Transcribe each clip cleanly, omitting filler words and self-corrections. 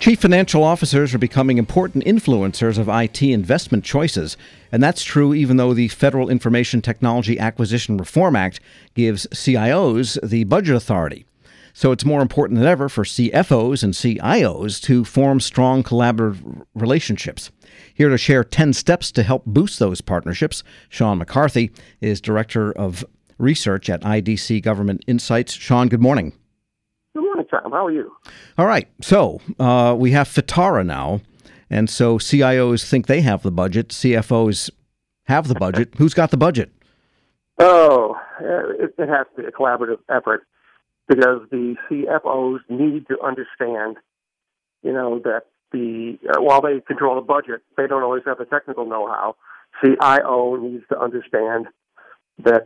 Chief financial officers are becoming important influencers of IT investment choices, and that's true even though the Federal Information Technology Acquisition Reform Act gives CIOs the budget authority. So it's more important than ever for CFOs and CIOs to form strong collaborative relationships. Here to share 10 steps to help boost those partnerships, Sean McCarthy is Director of Research at IDC Government Insights. Sean, good morning. Good morning, Tom. How are you? All right. So we have FITARA now, and so CIOs think they have the budget. CFOs have the budget. Who's got the budget? Oh, it has to be a collaborative effort because the CFOs need to understand, that while they control the budget, they don't always have the technical know-how. CIO needs to understand that,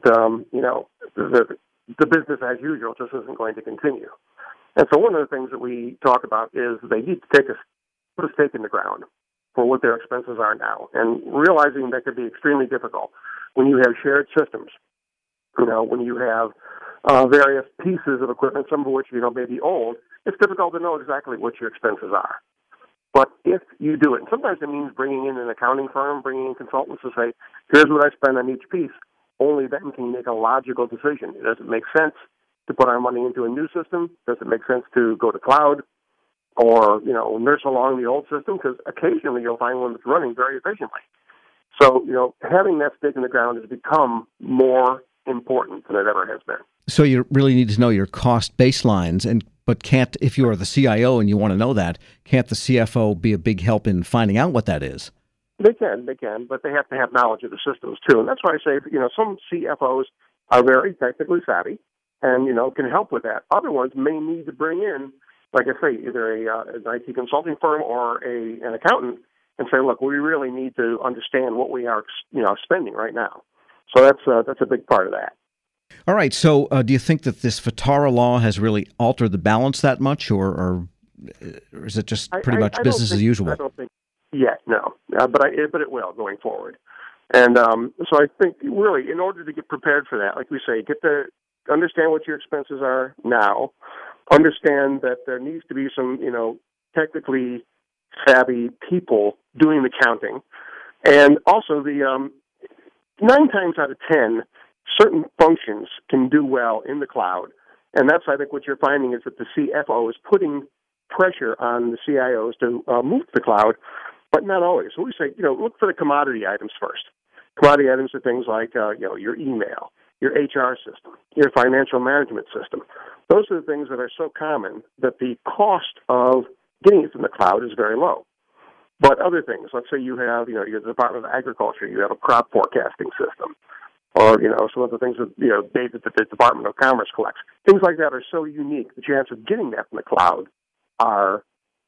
the business as usual just isn't going to continue. And so one of the things that we talk about is they need to put a stake in the ground for what their expenses are now. And realizing that could be extremely difficult when you have shared systems, when you have various pieces of equipment, some of which, may be old, it's difficult to know exactly what your expenses are. But if you do it, and sometimes it means bringing in an accounting firm, bringing in consultants to say, here's what I spend on each piece, only then can you make a logical decision. Does it make sense to put our money into a new system? Does it make sense to go to cloud or, nurse along the old system? Because occasionally you'll find one that's running very efficiently. So, having that stake in the ground has become more important than it ever has been. So you really need to know your cost baselines, but can't, if you're the CIO and you want to know that, can't the CFO be a big help in finding out what that is? They can, but they have to have knowledge of the systems too. And that's why I say, some CFOs are very technically savvy and, can help with that. Other ones may need to bring in, like I say, either an IT consulting firm or an accountant and say, look, we really need to understand what we are, spending right now. So that's a big part of that. All right. So do you think that this FITARA law has really altered the balance that much, or is it just pretty much business as usual? I don't think yet, no. But it will going forward. And so I think really in order to get prepared for that, like we say, understand what your expenses are now, understand that there needs to be some, technically savvy people doing the counting. And also the 9 times out of 10, certain functions can do well in the cloud. And that's, I think, what you're finding is that the CFO is putting pressure on the CIOs to move to the cloud, but not always. So we say, look for the commodity items first. Commodity items are things like, your email, your HR system, your financial management system. Those are the things that are so common that the cost of getting it from the cloud is very low. But other things, let's say you have, your Department of Agriculture, you have a crop forecasting system, or, some of the things that, data that the Department of Commerce collects. Things like that are so unique. The chance of getting that from the cloud are,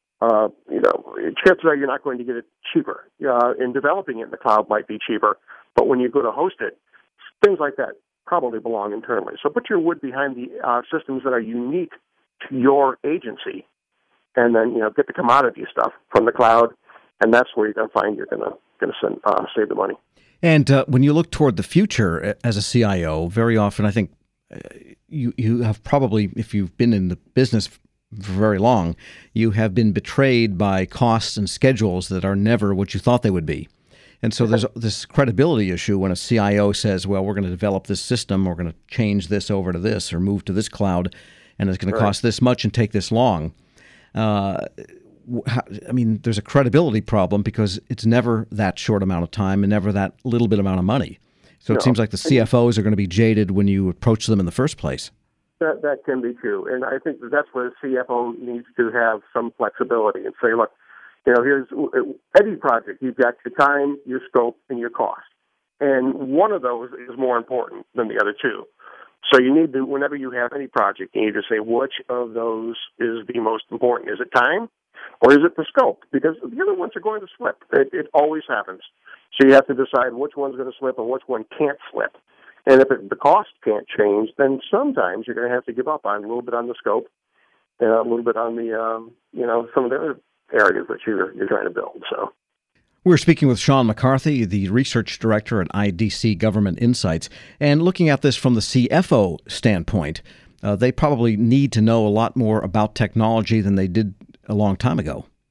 chances are you're not going to get it cheaper. In developing it in the cloud might be cheaper, but when you go to host it, things like that probably belong internally. So put your wood behind the systems that are unique to your agency, and then, get the commodity stuff from the cloud, and that's where you're going to find you're going to save the money. And when you look toward the future as a CIO, very often I think you have probably, if you've been in the business for very long, you have been betrayed by costs and schedules that are never what you thought they would be. And so there's this credibility issue when a CIO says, well, we're going to develop this system, we're going to change this over to this or move to this cloud, and it's going to cost this much and take this long. There's a credibility problem because it's never that short amount of time and never that little bit amount of money. So it seems like the CFOs are going to be jaded when you approach them in the first place. That can be true. And I think that's where the CFO needs to have some flexibility and say, look, here's any project. You've got your time, your scope, and your cost. And one of those is more important than the other two. So you need to, whenever you have any project, you need to say which of those is the most important. Is it time? Or is it the scope? Because the other ones are going to slip. It always happens. So you have to decide which one's going to slip and which one can't slip. And if the cost can't change, then sometimes you're going to have to give up on a little bit on the scope and a little bit on the, some of the other areas that you're trying to build. So we're speaking with Sean McCarthy, the Research Director at IDC Government Insights. And looking at this from the CFO standpoint, they probably need to know a lot more about technology than they did a long time ago.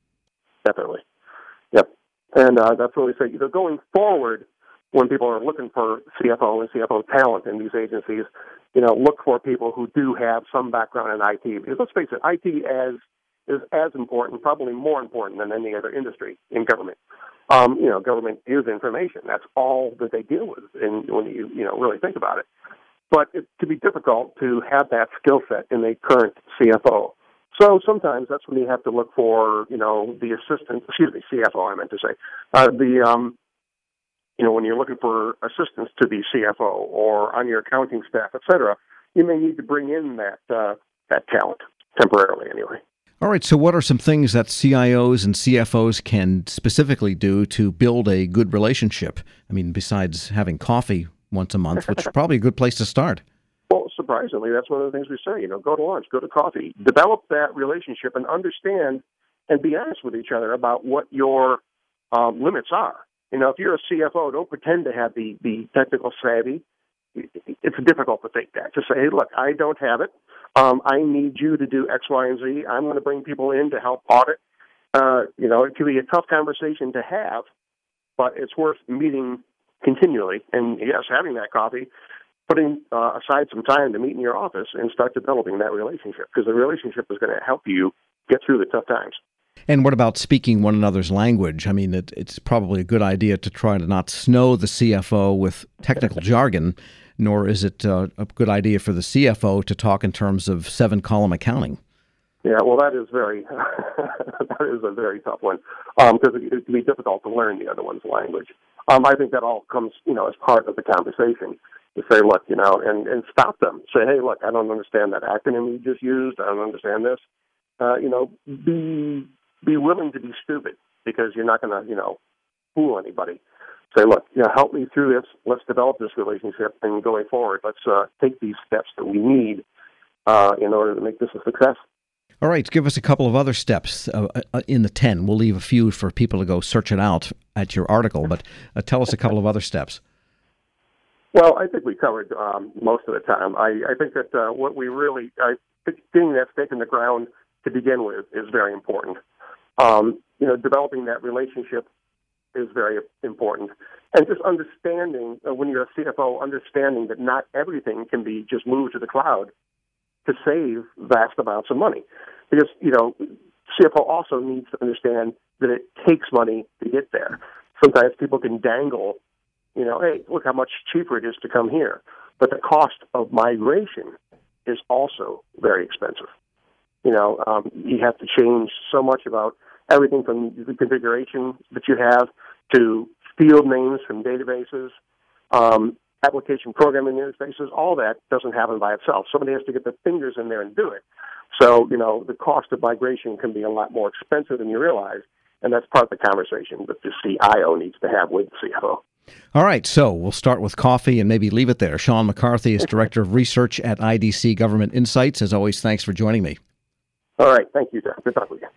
And that's what we say. Going forward, when people are looking for CFO and CFO talent in these agencies, look for people who do have some background in IT. Because let's face it, IT is as important, probably more important than any other industry in government. Government is information. That's all that they deal with, and when you really think about it. But it can be difficult to have that skill set in a current CFO. So sometimes that's when you have to look for, the assistant, CFO, I meant to say, when you're looking for assistants to the CFO or on your accounting staff, et cetera, you may need to bring in that talent temporarily anyway. All right, so what are some things that CIOs and CFOs can specifically do to build a good relationship? I mean, besides having coffee once a month, which is probably a good place to start. Well, surprisingly, that's one of the things we say, go to lunch, go to coffee, develop that relationship and understand and be honest with each other about what your limits are. If you're a CFO, don't pretend to have the technical savvy. It's difficult to think that. Just say, hey, look, I don't have it. I need you to do X, Y, and Z. I'm going to bring people in to help audit. It can be a tough conversation to have, but it's worth meeting continually. And, yes, having that coffee, putting aside some time to meet in your office and start developing that relationship, because the relationship is going to help you get through the tough times. And what about speaking one another's language? I mean, it's probably a good idea to try to not snow the CFO with technical jargon, nor is it a good idea for the CFO to talk in terms of 7-column accounting. Yeah, well, that is that is a very tough one, because it can be difficult to learn the other one's language. I think that all comes, as part of the conversation. To say, look, and stop them. Say, hey, look, I don't understand that acronym you just used. I don't understand this. Be willing to be stupid, because you're not going to, fool anybody. Say, look, help me through this. Let's develop this relationship, and going forward, let's take these steps that we need in order to make this a success. All right, give us a couple of other steps in the 10. We'll leave a few for people to go search it out at your article, but tell us a couple of other steps. Well, I think we covered most of the time. I think that getting that stake in the ground to begin with is very important. Developing that relationship is very important. And just understanding, when you're a CFO, understanding that not everything can be just moved to the cloud to save vast amounts of money. Because, CFO also needs to understand that it takes money to get there. Sometimes people can dangle, hey, look how much cheaper it is to come here. But the cost of migration is also very expensive. You have to change so much about everything from the configuration that you have to field names from databases, application programming interfaces. All that doesn't happen by itself. Somebody has to get their fingers in there and do it. So, the cost of migration can be a lot more expensive than you realize, and that's part of the conversation that the CIO needs to have with the CFO. All right, so we'll start with coffee and maybe leave it there. Sean McCarthy is Director of Research at IDC Government Insights. As always, thanks for joining me. All right, thank you, Jeff. Good talking with you.